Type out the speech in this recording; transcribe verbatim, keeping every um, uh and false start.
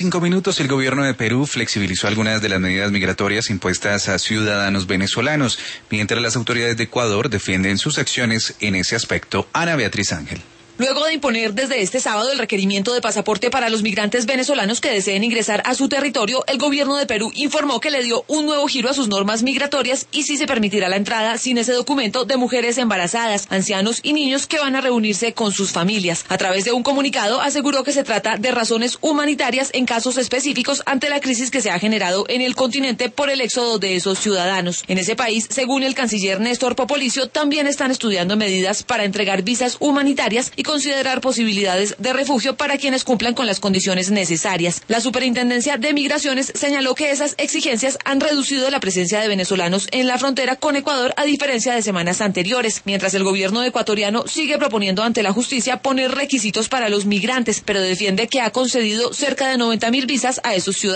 Cinco minutos, el gobierno de Perú flexibilizó algunas de las medidas migratorias impuestas a ciudadanos venezolanos, mientras las autoridades de Ecuador defienden sus acciones en ese aspecto. Ana Beatriz Ángel. Luego de imponer desde este sábado el requerimiento de pasaporte para los migrantes venezolanos que deseen ingresar a su territorio, el gobierno de Perú informó que le dio un nuevo giro a sus normas migratorias y sí se permitirá la entrada sin ese documento de mujeres embarazadas, ancianos y niños que van a reunirse con sus familias. A través de un comunicado aseguró que se trata de razones humanitarias en casos específicos ante la crisis que se ha generado en el continente por el éxodo de esos ciudadanos. En ese país, según el canciller Néstor Popolicio, también están estudiando medidas para entregar visas humanitarias y considerar posibilidades de refugio para quienes cumplan con las condiciones necesarias. La Superintendencia de Migraciones señaló que esas exigencias han reducido la presencia de venezolanos en la frontera con Ecuador a diferencia de semanas anteriores, mientras el gobierno ecuatoriano sigue proponiendo ante la justicia poner requisitos para los migrantes, pero defiende que ha concedido cerca de noventa mil visas a esos ciudadanos.